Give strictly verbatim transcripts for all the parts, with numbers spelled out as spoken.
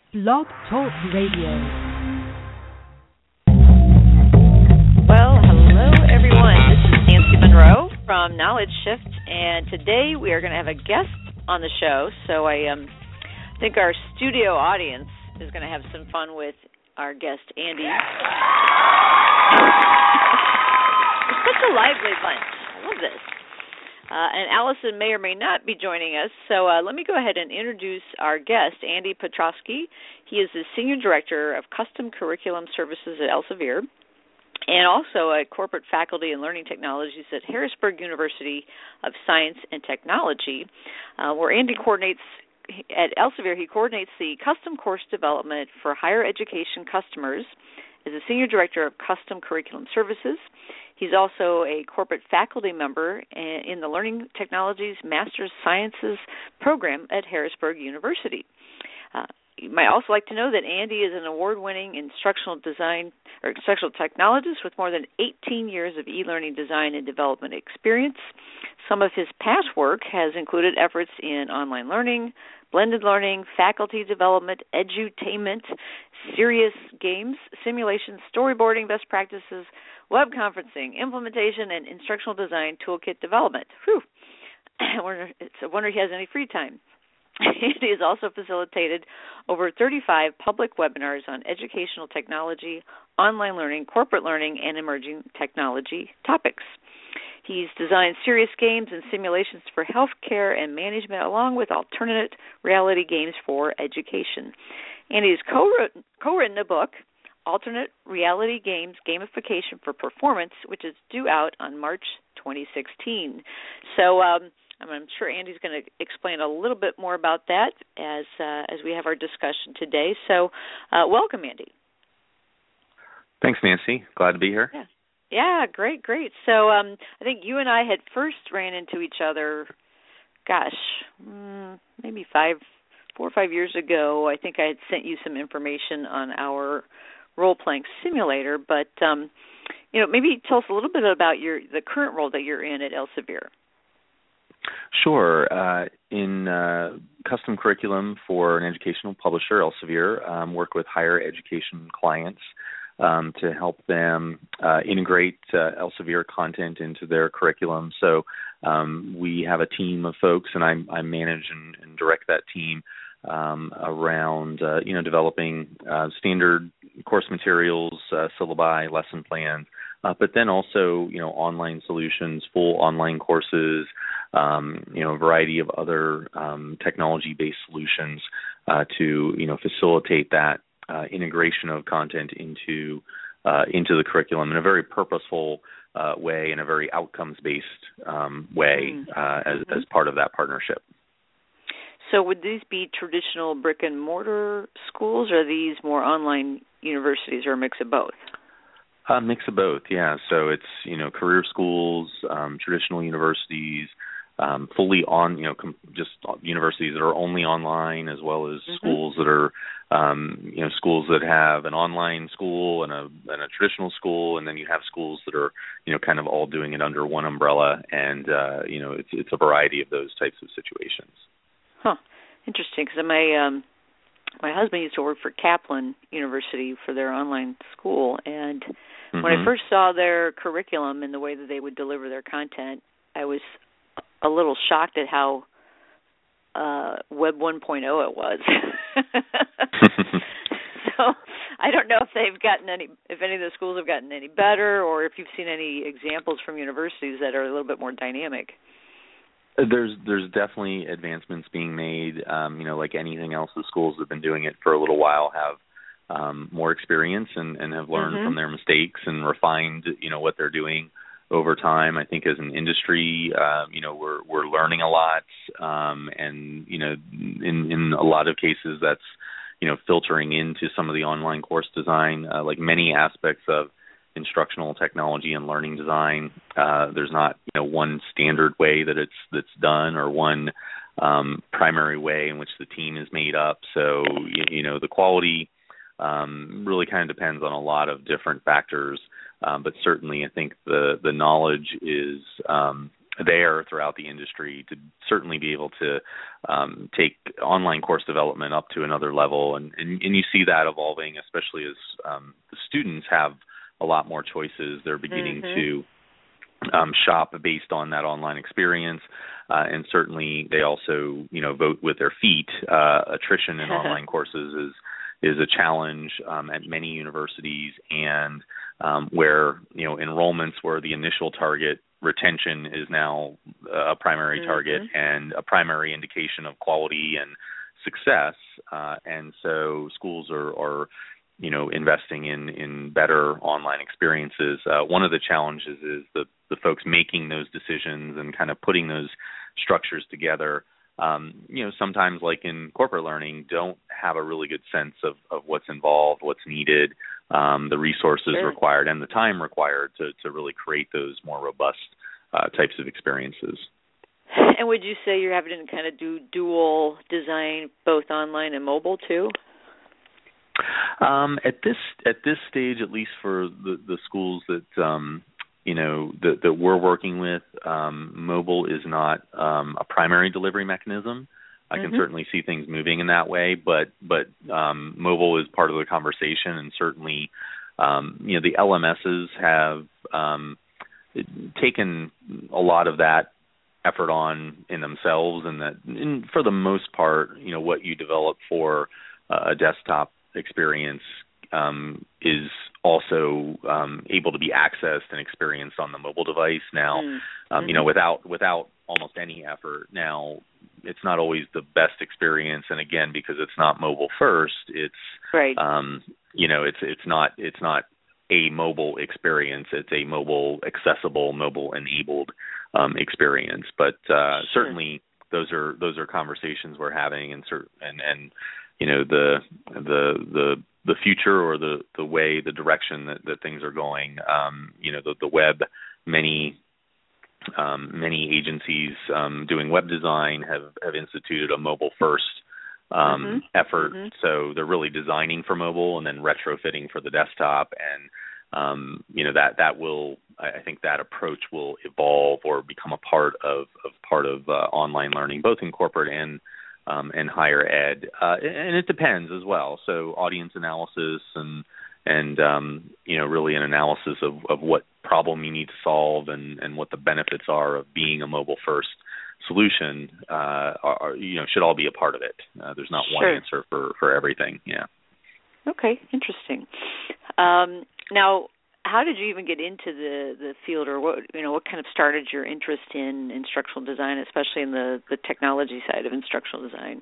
Blog Talk Radio. Well, hello everyone. This is Nancy Monroe from Knowledge Shift, and today we are going to have a guest on the show. So I um, think our studio audience is going to have some fun with our guest, Andy. It's such a lively bunch. I love this. Uh, and Allison may or may not be joining us, so uh, let me go ahead and introduce our guest, Andy Petrosky. He is the Senior Director of Custom Curriculum Services at Elsevier and also a Corporate Faculty and Learning Technologies at Harrisburg University of Science and Technology, uh, where Andy coordinates, at Elsevier, he coordinates the custom course development for higher education customers as a Senior Director of Custom Curriculum Services. He's also a corporate faculty member in the Learning Technologies Master's Sciences program at Harrisburg University. Uh, you might also like to know that Andy is an award-winning instructional design or instructional technologist with more than eighteen years of e-learning design and development experience. Some of his past work has included efforts in online learning, blended learning, faculty development, edutainment, serious games, simulations, storyboarding, best practices, web conferencing, implementation, and instructional design toolkit development. Whew. It's a wonder he has any free time. He has also facilitated over thirty-five public webinars on educational technology, online learning, corporate learning, and emerging technology topics. He's designed serious games and simulations for healthcare and management, along with alternate reality games for education. And he's co-written, co-written a book, Alternate Reality Games Gamification for Performance, which is due out on March twenty sixteen. So um, I'm sure Andy's going to explain a little bit more about that as uh, as we have our discussion today. So uh, welcome, Andy. Thanks, Nancy. Glad to be here. Yeah. Yeah, great, great. So um, I think you and I had first ran into each other, gosh, mm, maybe five, four or five years ago. I think I had sent you some information on our role-playing simulator, but um, you know, maybe tell us a little bit about your the current role that you're in at Elsevier. Sure. Uh, in uh, custom curriculum for an educational publisher, Elsevier, um, work with higher education clients Um, to help them uh, integrate uh, Elsevier content into their curriculum. So um, we have a team of folks, and I, I manage and, and direct that team um, around, uh, you know, developing uh, standard course materials, uh, syllabi, lesson plans, uh, but then also, you know, online solutions, full online courses, um, you know, a variety of other um, technology-based solutions uh, to, you know, facilitate that Uh, integration of content into uh, into the curriculum in a very purposeful uh, way, in a very outcomes-based um, way uh, as, as part of that partnership. So would these be traditional brick-and-mortar schools, or are these more online universities, or a mix of both? A mix of both, yeah. So it's, you know, career schools, um, traditional universities, Um, fully on, you know, com- just universities that are only online, as well as mm-hmm. schools that are, um, you know, schools that have an online school and a, and a traditional school, and then you have schools that are, you know, kind of all doing it under one umbrella, and uh, you know, it's it's a variety of those types of situations. Huh, interesting. Because my um, my husband used to work for Kaplan University for their online school, and mm-hmm. when I first saw their curriculum and the way that they would deliver their content, I was a little shocked at how uh, Web one point oh it was. So I don't know if they've gotten any, if any of the schools have gotten any better, or if you've seen any examples from universities that are a little bit more dynamic. There's there's definitely advancements being made. Um, you know, like anything else, the schools that have been doing it for a little while have um, more experience and, and have learned mm-hmm. from their mistakes and refined, you know, what they're doing over time. I think as an industry, uh, you know, we're we're learning a lot, um, and you know, in in a lot of cases, that's you know filtering into some of the online course design. Uh, like many aspects of instructional technology and learning design, uh, there's not you know one standard way that it's that's done, or one um, primary way in which the team is made up. So you, you know, the quality um, really kind of depends on a lot of different factors. Um, but certainly, I think the the knowledge is um, there throughout the industry to certainly be able to um, take online course development up to another level. And, and, and you see that evolving, especially as um, the students have a lot more choices. They're beginning mm-hmm. to um, shop based on that online experience. Uh, and certainly they also, you know, vote with their feet. Uh, attrition in online courses is is a challenge um, at many universities, and um, where, you know, enrollments were the initial target, retention is now a primary mm-hmm. target and a primary indication of quality and success. Uh, and so schools are, are, you know, investing in, in better online experiences. Uh, one of the challenges is the, the folks making those decisions and kind of putting those structures together, um, you know, sometimes like in corporate learning, don't have a really good sense of, of what's involved, what's needed, um, the resources sure. required, and the time required to, to really create those more robust uh, types of experiences. And would you say you're having to kind of do dual design, both online and mobile too? Um, at this at this stage, at least for the, the schools that um, you know that, that we're working with, um, mobile is not um, a primary delivery mechanism. I can mm-hmm. certainly see things moving in that way, but but um, mobile is part of the conversation, and certainly, um, you know, the L M Ss have um, taken a lot of that effort on in themselves, and that, and for the most part, you know, what you develop for uh, a desktop experience um, is also um, able to be accessed and experienced on the mobile device now. Mm-hmm. Um, you know, without without almost any effort. Now, it's not always the best experience, and again, because it's not mobile first, it's right. um, you know, it's it's not it's not a mobile experience. It's a mobile accessible, mobile enabled um, experience. But uh, sure. certainly, those are those are conversations we're having, and cert- and and you know the the the the future or the the way the direction that, that things are going. Um, you know, the the web, many. Um, many agencies um, doing web design have, have instituted a mobile-first um, mm-hmm. effort. Mm-hmm. So they're really designing for mobile and then retrofitting for the desktop. And, um, you know, that, that will, I think that approach will evolve or become a part of, of part of uh, online learning, both in corporate and um, and higher ed. Uh, and it depends as well. So audience analysis and and, um, you know, really an analysis of, of what problem you need to solve and, and what the benefits are of being a mobile-first solution, uh, are, you know, should all be a part of it. Uh, there's not sure. one answer for, for everything, yeah. Okay, interesting. Um, now, how did you even get into the, the field, or what, you know, what kind of started your interest in instructional design, especially in the, the technology side of instructional design?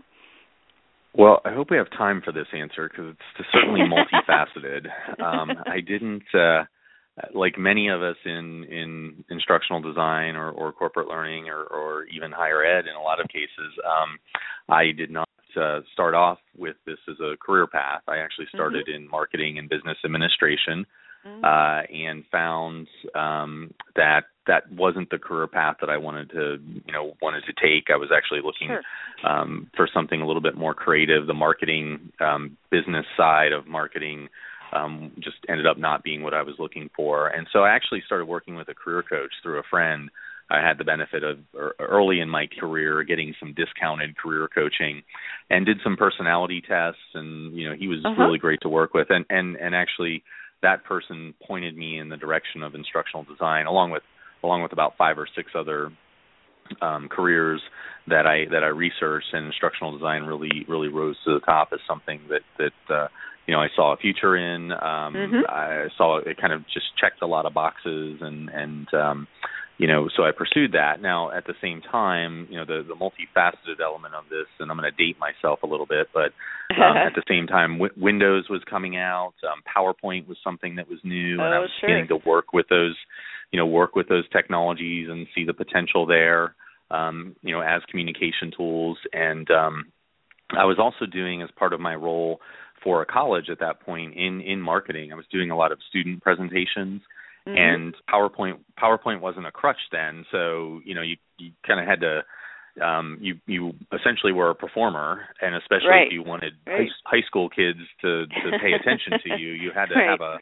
Well, I hope we have time for this answer because it's certainly multifaceted. um, I didn't, uh, like many of us in, in instructional design or, or corporate learning or, or even higher ed in a lot of cases, um, I did not uh, start off with this as a career path. I actually started mm-hmm. in marketing and business administration. Uh, and found um, that that wasn't the career path that I wanted to, you know, wanted to take. I was actually looking sure. um, for something a little bit more creative. The marketing um, business side of marketing um, just ended up not being what I was looking for. And so I actually started working with a career coach through a friend. I had the benefit of early in my career getting some discounted career coaching and did some personality tests. And, you know, he was uh-huh. really great to work with. And, and, and actually, that person pointed me in the direction of instructional design, along with along with about five or six other um, careers that I that I researched. And instructional design really really rose to the top as something that that uh, you know I saw a future in. Um, mm-hmm. I saw it kind of just checked a lot of boxes, and and um, you know so I pursued that. Now at the same time, you know the the multifaceted element of this, and I'm going to date myself a little bit, but um, at the same time, w- Windows was coming out. Um, PowerPoint was something that was new, oh, and I was sure. beginning to work with those, you know, work with those technologies and see the potential there, um, you know, as communication tools. And um, I was also doing, as part of my role for a college at that point in in marketing, I was doing a lot of student presentations. Mm-hmm. And PowerPoint PowerPoint wasn't a crutch then, so you know you, you kind of had to um, you you essentially were a performer, and especially right. if you wanted right. high, high school kids to, to pay attention to you, you had to right. have a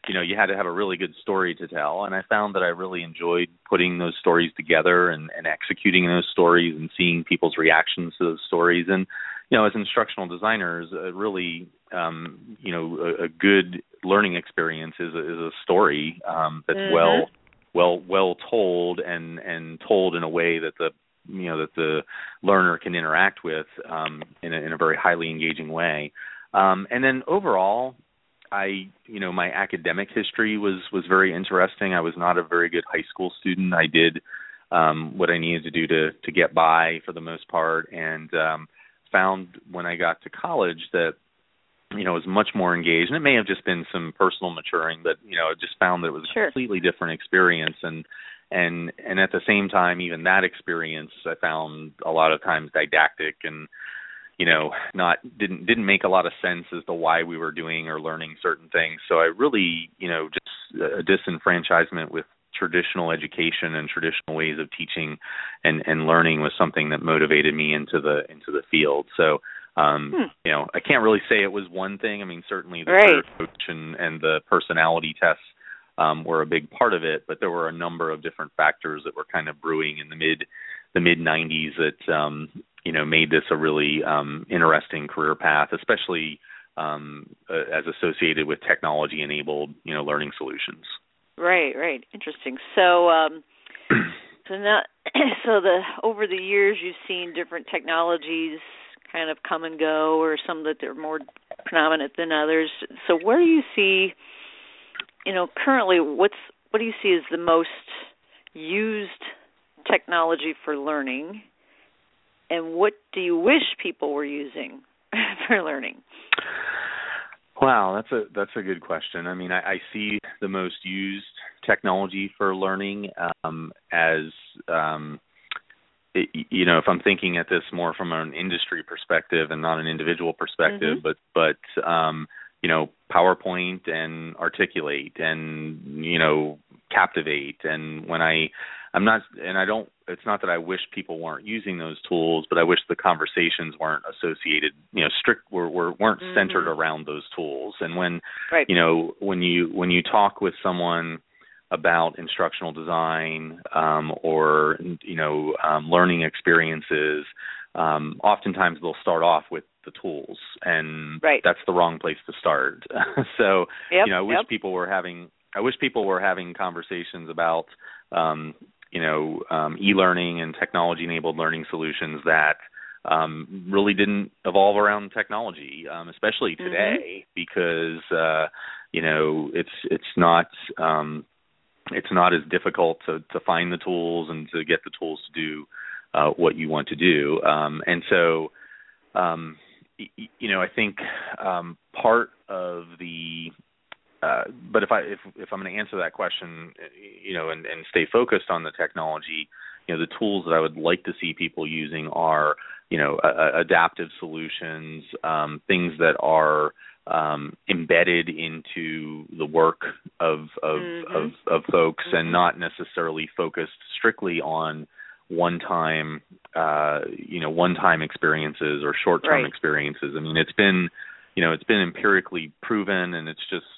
you know, you had to have a really good story to tell. And I found that I really enjoyed putting those stories together and, and executing those stories and seeing people's reactions to those stories. And, you know, as instructional designers, uh, really, um, you know, a, a good learning experience is a, is a story um, that's mm-hmm. well, well, well told and, and told in a way that the, you know, that the learner can interact with um, in, a, in a very highly engaging way. Um, and then overall, I, you know, my academic history was, was very interesting. I was not a very good high school student. I did um, what I needed to do to, to get by for the most part, and um, found when I got to college that, you know, I was much more engaged. And it may have just been some personal maturing, but, you know, I just found that it was sure. a completely different experience. And, and, and at the same time, even that experience I found a lot of times didactic and, you know, not didn't didn't make a lot of sense as to why we were doing or learning certain things. So I really, you know, just a disenfranchisement with traditional education and traditional ways of teaching and, and learning was something that motivated me into the into the field. So, um, hmm. you know, I can't really say it was one thing. I mean, certainly the right. career coach and, and the personality tests um, were a big part of it, but there were a number of different factors that were kind of brewing in the mid the mid nineties that um, you know, made this a really um, interesting career path, especially um, uh, as associated with technology-enabled, you know, learning solutions. Right, right. Interesting. So, um, so now, so the over the years, you've seen different technologies kind of come and go, or some that are more predominant than others. So, where do you see, you know, currently, what's what do you see as the most used technology for learning? And what do you wish people were using for learning? Wow, that's a that's a good question. I mean, I, I see the most used technology for learning um, as, um, it, you know, if I'm thinking at this more from an industry perspective and not an individual perspective, mm-hmm. but but um, you know, PowerPoint and Articulate and, you know, Captivate. And when I I'm not, and I don't, it's not that I wish people weren't using those tools, but I wish the conversations weren't associated, you know, strict, were, were, weren't mm-hmm. centered around those tools. And when, right. you know, when you, when you talk with someone about instructional design um, or, you know, um, learning experiences, um, oftentimes they'll start off with the tools, and right. that's the wrong place to start. so, yep, you know, I wish yep. people were having, I wish people were having conversations about, um, you know, um, e-learning and technology-enabled learning solutions that um, really didn't evolve around technology, um, especially today, mm-hmm. because uh, you know it's it's not um, it's not as difficult to, to find the tools and to get the tools to do uh, what you want to do, um, and so um, y- you know I think um, part of the Uh, but if I if if I'm going to answer that question, you know, and, and stay focused on the technology, you know, the tools that I would like to see people using are, you know, uh, adaptive solutions, um, things that are um, embedded into the work of of mm-hmm. of, of folks, mm-hmm. and not necessarily focused strictly on one-time, uh, you know, one-time experiences or short-term right. experiences. I mean, it's been You know, it's been empirically proven, and it's just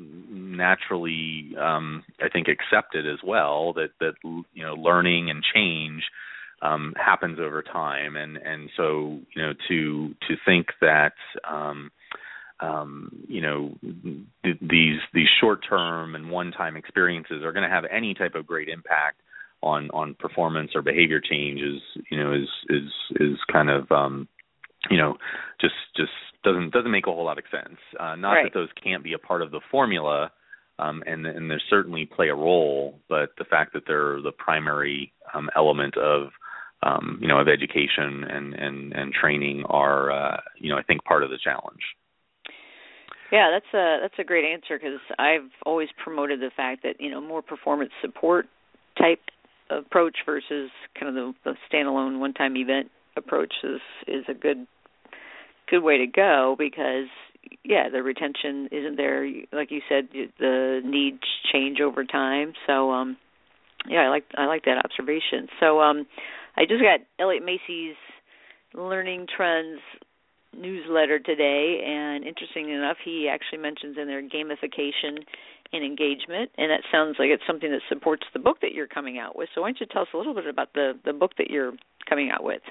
naturally, um, I think, accepted as well that that you know, learning and change um, happens over time, and and so you know, to to think that um, um, you know th- these these short-term and one-time experiences are going to have any type of great impact on on performance or behavior change is you know is is is kind of um, you know just just doesn't doesn't make a whole lot of sense. Uh, not right. that those can't be a part of the formula, um, and and they certainly play a role, but the fact that they're the primary um, element of um, you know of education and and, and training are uh, you know I think part of the challenge. Yeah, that's a that's a great answer, because I've always promoted the fact that you know more performance support type approach versus kind of the, the standalone one-time event approach is is a good. good way to go, because yeah, the retention isn't there. Like you said, the needs change over time. So um, yeah, I like I like that observation. So um, I just got Elliot Macy's Learning Trends newsletter today, and interesting enough, he actually mentions in there gamification and engagement, and that sounds like it's something that supports the book that you're coming out with. So why don't you tell us a little bit about the, the book that you're coming out with?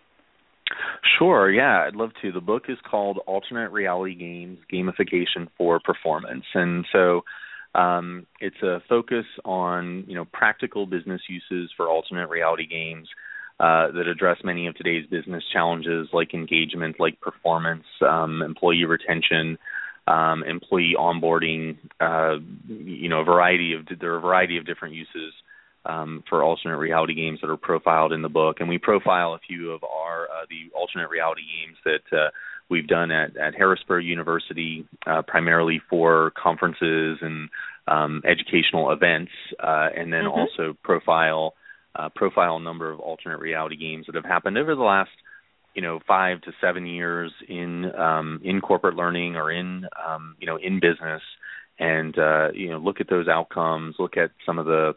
Sure, yeah, I'd love to. The book is called Alternate Reality Games, Gamification for Performance. And so um, it's a focus on, you know, practical business uses for alternate reality games uh, that address many of today's business challenges like engagement, like performance, um, employee retention, um, employee onboarding, uh, you know, a variety of, there are a variety of different uses Um, for alternate reality games that are profiled in the book. And we profile a few of our uh, the alternate reality games that uh, we've done at, at Harrisburg University, uh, primarily for conferences and um, educational events, uh, and then mm-hmm. also profile uh, profile a number of alternate reality games that have happened over the last, you know, five to seven years in um, in corporate learning or in um, you know in business, and uh, you know look at those outcomes, look at some of the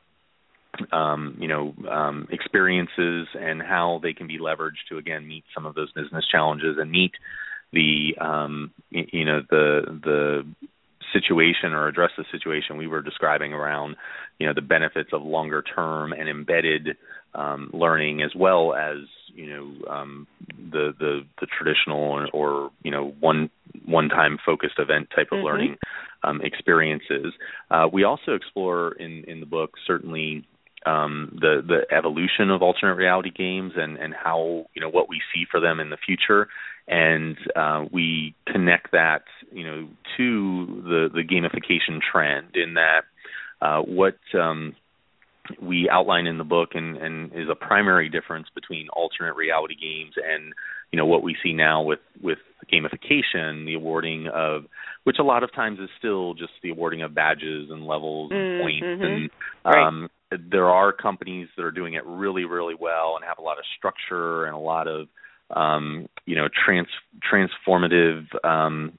Um, you know, um, experiences and how they can be leveraged to again meet some of those business challenges and meet the um, y- you know the the situation or address the situation we were describing around you know the benefits of longer term and embedded um, learning, as well as you know um, the the the traditional or, or you know one one time focused event type of mm-hmm. learning um, experiences. Uh, we also explore in in the book certainly. Um, the the evolution of alternate reality games and, and how you know what we see for them in the future, and uh, we connect that you know to the, the gamification trend in that uh, what um, we outline in the book and, and is a primary difference between alternate reality games and you know what we see now with with gamification, the awarding of, which a lot of times is still just the awarding of badges and levels and mm-hmm. points and um, right. There are companies that are doing it really, really well and have a lot of structure and a lot of, um, you know, trans transformative um,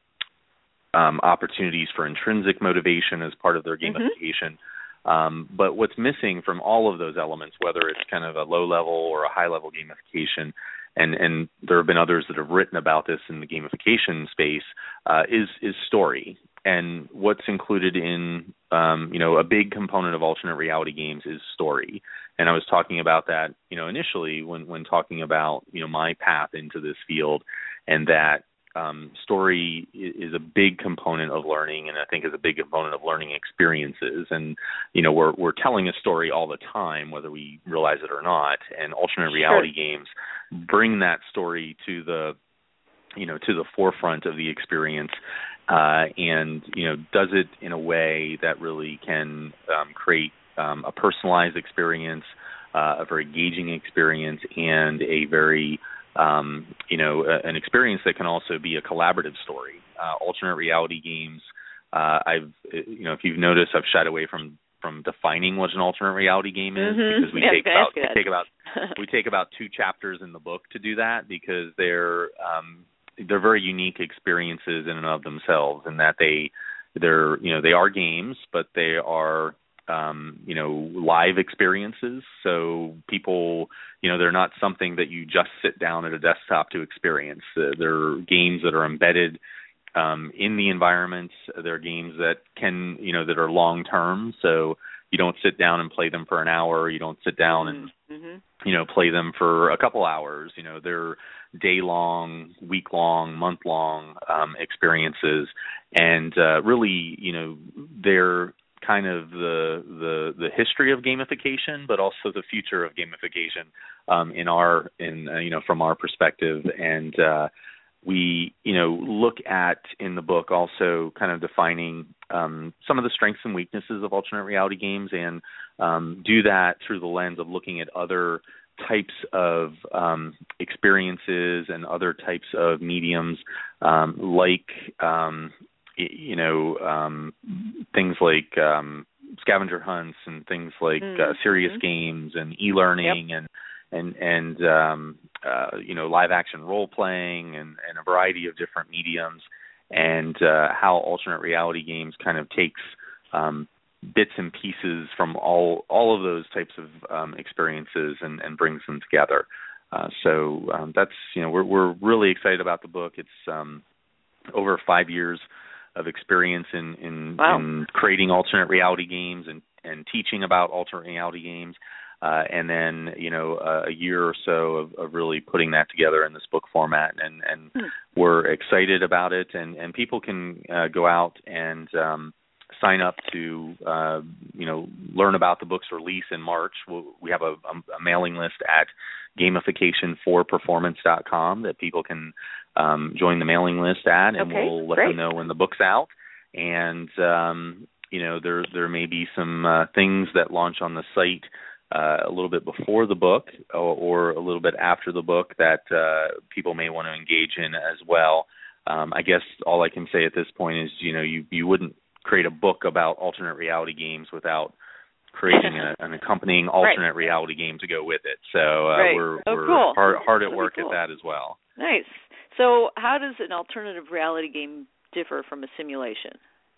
um, opportunities for intrinsic motivation as part of their gamification. Mm-hmm. Um, but what's missing from all of those elements, whether it's kind of a low-level or a high-level gamification, and, and there have been others that have written about this in the gamification space, uh, is is story. And what's included in, um, you know, a big component of alternate reality games is story. And I was talking about that, you know, initially when, when talking about, you know, my path into this field, and that um, story is a big component of learning, and I think is a big component of learning experiences. And, you know, we're we're telling a story all the time, whether we realize it or not. And alternate reality sure. games bring that story to the, you know, to the forefront of the experience. Uh, and, you know, does it in a way that really can um, create um, a personalized experience, uh, a very engaging experience, and a very, um, you know, a, an experience that can also be a collaborative story. Uh, alternate reality games, uh, I've, you know, if you've noticed, I've shied away from, from defining what an alternate reality game is mm-hmm. because we yeah, take about we take about we take about two chapters in the book to do that, because they're um, they're very unique experiences in and of themselves, in that they, they're, you know, they are games, but they are, um, you know, live experiences. So people, you know, they're not something that you just sit down at a desktop to experience. Uh, they're games that are embedded um, in the environment. They're games that can, you know, that are long term. So you don't sit down and play them for an hour. You don't sit down and, mm-hmm. you know, play them for a couple hours. You know, they're day-long, week-long, month-long um, experiences, and uh, really, you know, they're kind of the the the history of gamification, but also the future of gamification um, in our in uh, you know from our perspective. And uh, we you know look at in the book also kind of defining um, some of the strengths and weaknesses of alternate reality games, and um, do that through the lens of looking at other types of um, experiences and other types of mediums, um, like um, you know um, things like um, scavenger hunts and things like mm-hmm. uh, serious games and e-learning yep. and and and um, uh, you know live action role playing and, and a variety of different mediums, and uh, how alternate reality games kind of takes um, bits and pieces from all all of those types of um, experiences and, and brings them together. Uh, so um, that's, you know, we're we're really excited about the book. It's um, over five years of experience in in, wow. in creating alternate reality games and, and teaching about alternate reality games, uh, and then you know uh, a year or so of, of really putting that together in this book format, and, and hmm. we're excited about it. And, and people can uh, go out and um, sign up to uh, you know learn about the book's release in March. We'll, we have a, a mailing list at gamification for performance dot com that people can um, join the mailing list at, and okay, we'll let great. them know when the book's out. And um, you know there there may be some uh, things that launch on the site uh, a little bit before the book or, or a little bit after the book that uh, people may want to engage in as well. Um, I guess all I can say at this point is you know you you wouldn't create a book about alternate reality games without creating a, an accompanying alternate right. reality game to go with it. So uh, right. we're oh, we're cool. hard, hard at That'd work cool. at that as well. Nice. So how does an alternative reality game differ from a simulation?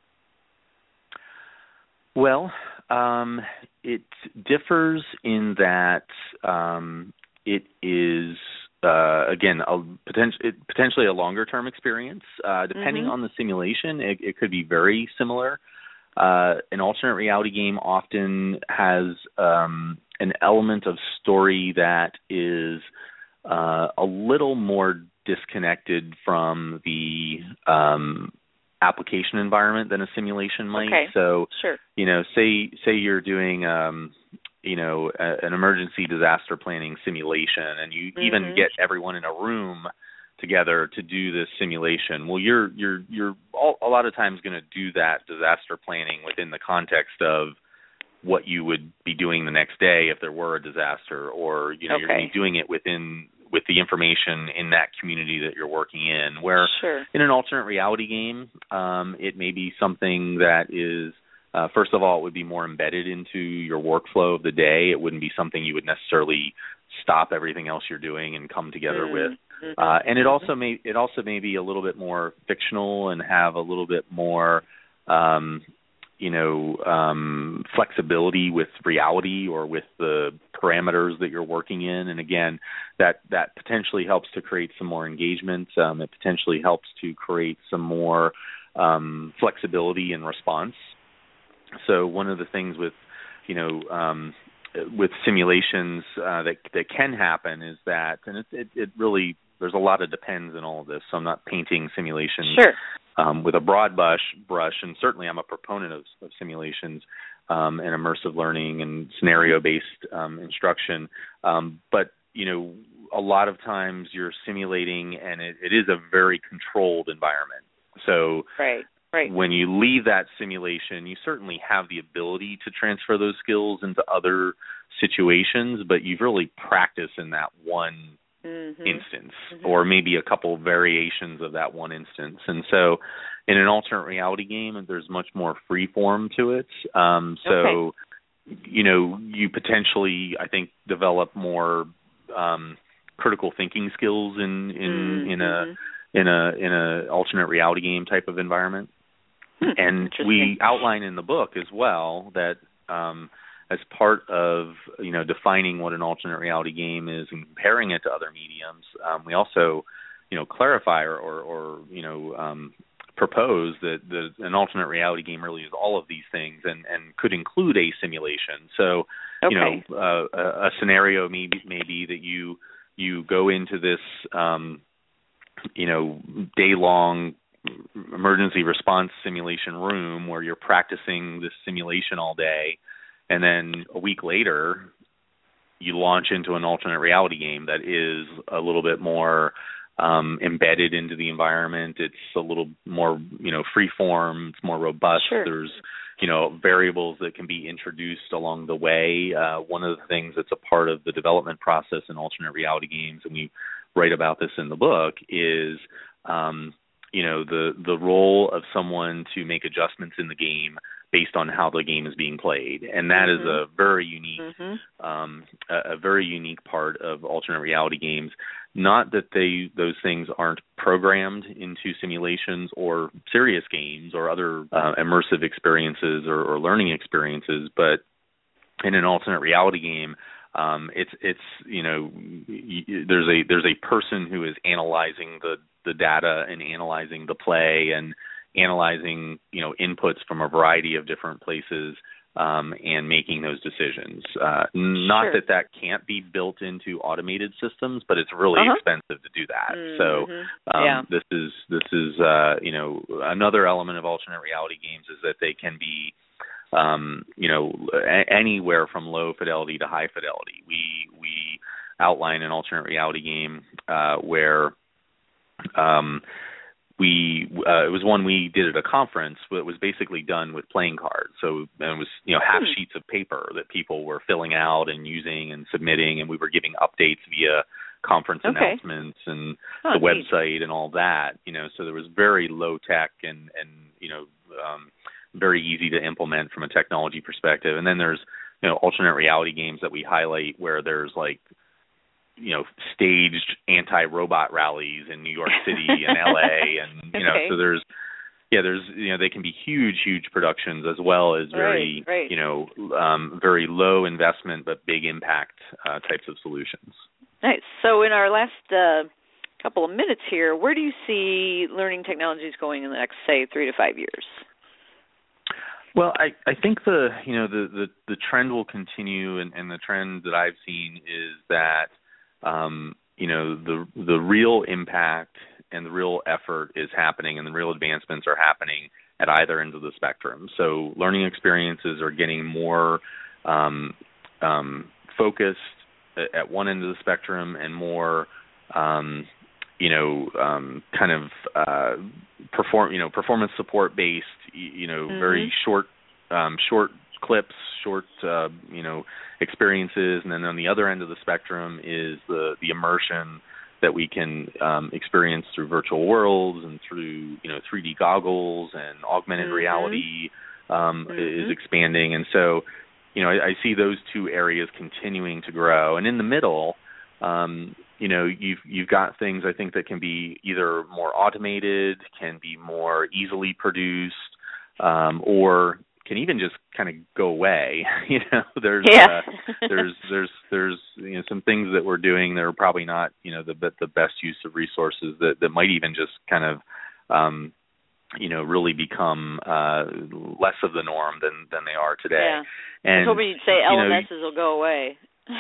Well, um, it differs in that um, it is, uh, again, a poten- it, potentially a longer-term experience. Uh, depending mm-hmm. on the simulation, it, it could be very similar. Uh, an alternate reality game often has um, an element of story that is uh, a little more disconnected from the um, application environment than a simulation might. Okay. So, sure. you know, say say you're doing, um, you know, a, an emergency disaster planning simulation, and you mm-hmm. even get everyone in a room together to do this simulation. Well, you're you're you're all, a lot of times going to do that disaster planning within the context of what you would be doing the next day if there were a disaster, or you know okay. you're going to be doing it within with the information in that community that you're working in. Where sure. in an alternate reality game, um, it may be something that is uh, first of all, it would be more embedded into your workflow of the day. It wouldn't be something you would necessarily stop everything else you're doing and come together mm-hmm. with. Mm-hmm. Uh, and it also may it also may be a little bit more fictional and have a little bit more, um, you know, um, flexibility with reality or with the parameters that you're working in. And again, that that potentially helps to create some more engagement. Um, it potentially helps to create some more um, flexibility in response. So one of the things with, you know, um, with simulations uh, that that can happen is that, and it, it, it really, there's a lot of depends in all of this. So I'm not painting simulations sure. um, with a broad brush, brush, and certainly I'm a proponent of, of simulations um, and immersive learning and scenario-based um, instruction. Um, but, you know, a lot of times you're simulating, and it, it is a very controlled environment. So right. Right. when you leave that simulation, you certainly have the ability to transfer those skills into other situations, but you've really practiced in that one mm-hmm. instance, mm-hmm. or maybe a couple variations of that one instance. And so in an alternate reality game, there's much more free form to it. Um, so, okay. you know, you potentially, I think, develop more um, critical thinking skills in, in, mm-hmm. in a in a in a alternate reality game type of environment. Hmm, and we outline in the book as well that um, as part of, you know, defining what an alternate reality game is and comparing it to other mediums, um, we also, you know, clarify or, or, or you know, um, propose that the, an alternate reality game really is all of these things and, and could include a simulation. So, okay. you know, uh, a, a scenario may be, may be that you you go into this, um, you know, day-long emergency response simulation room where you're practicing this simulation all day, and then a week later you launch into an alternate reality game that is a little bit more um, embedded into the environment. It's a little more, you know, free form. It's more robust. Sure. There's, you know, variables that can be introduced along the way. Uh, one of the things that's a part of the development process in alternate reality games, and we write about this in the book, is um, you know, the, the role of someone to make adjustments in the game based on how the game is being played. And that mm-hmm. is a very unique, mm-hmm. um, a, a very unique part of alternate reality games. Not that they those things aren't programmed into simulations or serious games or other uh, immersive experiences or, or learning experiences, but in an alternate reality game, um, it's it's you know y- there's a there's a person who is analyzing the the data and analyzing the play and analyzing you know inputs from a variety of different places. Um, and making those decisions. Uh, not sure. that that can't be built into automated systems, but it's really uh-huh. expensive to do that. Mm-hmm. So um, yeah. this is this is uh, you know another element of alternate reality games is that they can be um, you know a- anywhere from low fidelity to high fidelity. We we outline an alternate reality game uh, where um, We uh, it was one we did at a conference, but it was basically done with playing cards. So and it was you know half hmm. sheets of paper that people were filling out and using and submitting, and we were giving updates via conference okay. announcements and oh, the neat. website and all that. You know, so there was very low tech and and you know um, very easy to implement from a technology perspective. And then there's you know alternate reality games that we highlight where there's like you know, staged anti-robot rallies in New York City and L A and, you know, okay. so there's, yeah, there's, you know, they can be huge, huge productions as well as very, right, right. you know, um, very low investment but big impact uh, types of solutions. Nice. So in our last uh, couple of minutes here, where do you see learning technologies going in the next, say, three to five years? Well, I, I think the, you know, the, the, the trend will continue, and, and the trend that I've seen is that, Um, you know, the the real impact and the real effort is happening and the real advancements are happening at either end of the spectrum. So learning experiences are getting more um, um, focused at one end of the spectrum and more, um, you know, um, kind of uh, perform, you know, performance support based, you know, mm-hmm. very short, um, short clips, short, uh, you know, experiences, and then on the other end of the spectrum is the the immersion that we can um, experience through virtual worlds and through you know three D goggles and augmented mm-hmm. reality um, mm-hmm. is expanding, and so you know I, I see those two areas continuing to grow, and in the middle, um, you know you've you've got things I think that can be either more automated, can be more easily produced, um, or can even just kind of go away. You know, there's yeah. uh, there's there's there's you know some things that we're doing that are probably not you know the the best use of resources that that might even just kind of um, you know really become uh, less of the norm than than they are today. Yeah. And I was hoping you'd say L M Ss you know, will go away.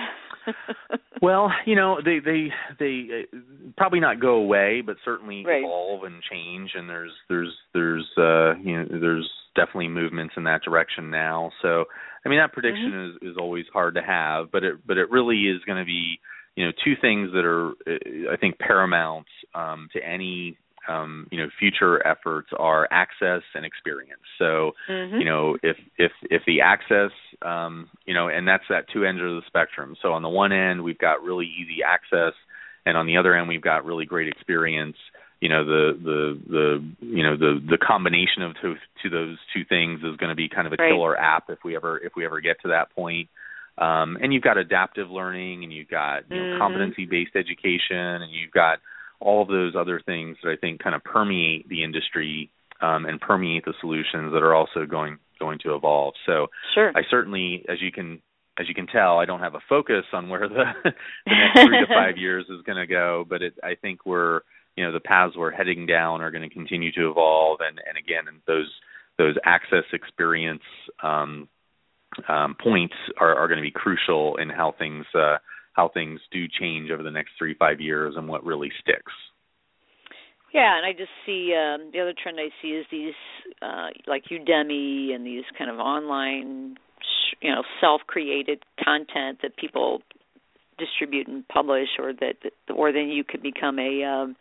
well, you know, they they they uh, probably not go away, but certainly right. evolve and change. And there's there's there's uh, you know there's definitely movements in that direction now. So I mean that prediction mm-hmm. is, is always hard to have, but it but it really is going to be you know two things that are uh, I think paramount um, to any um, you know future efforts are access and experience. So mm-hmm. you know if if if the access um, you know and that's that two ends of the spectrum. So on the one end we've got really easy access, and on the other end we've got really great experience. You know the the the you know the the combination of two to those two things is going to be kind of a right. killer app if we ever if we ever get to that point. Um, and you've got adaptive learning, and you've got you know, mm-hmm. competency-based education, and you've got all of those other things that I think kind of permeate the industry um, and permeate the solutions that are also going going to evolve. So sure. I certainly, as you can as you can tell, I don't have a focus on where the, the next three to five years is going to go, but it, I think we're you know the paths we're heading down are going to continue to evolve, and, and again, those those access experience um, um, points are, are going to be crucial in how things uh, how things do change over the next three five years and what really sticks. Yeah, and I just see um, the other trend I see is these uh, like Udemy and these kind of online, you know, self-created content that people distribute and publish, or that, or then you could become a um,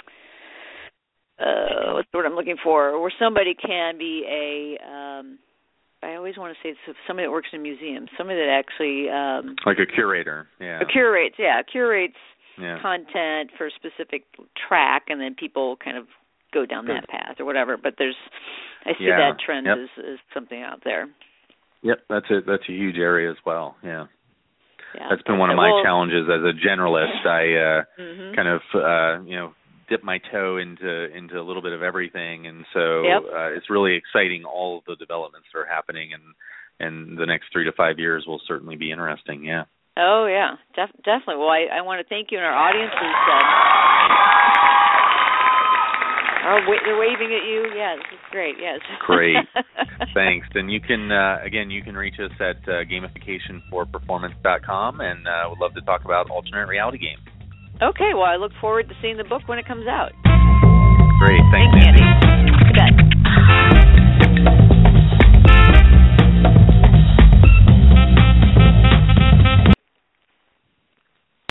Uh, what's the word I'm looking for? Where somebody can be a, um, I always want to say it's somebody that works in a museum, somebody that actually um, like a curator, yeah, a curates, yeah, curates yeah. content for a specific track, and then people kind of go down Good. that path or whatever. But there's, I see yeah. that trend yep. is, is something out there. Yep, that's a that's a huge area as well. Yeah. Yeah. That's been one of my well, challenges as a generalist. I uh, mm-hmm. kind of uh, you know. dip my toe into into a little bit of everything, and so yep. uh, it's really exciting, all of the developments that are happening, and and the next three to five years will certainly be interesting. Yeah. Oh, yeah, def- definitely. Well, I, I want to thank you, and our audience is uh, oh, wa- they're waving at you. Yeah, this is great. Yes. Great. Thanks. And you can, uh, again, you can reach us at uh, gamification for performance dot com, and uh, would love to talk about alternate reality games. Okay, well, I look forward to seeing the book when it comes out. Great. Thanks, Thanks Andy. Andy.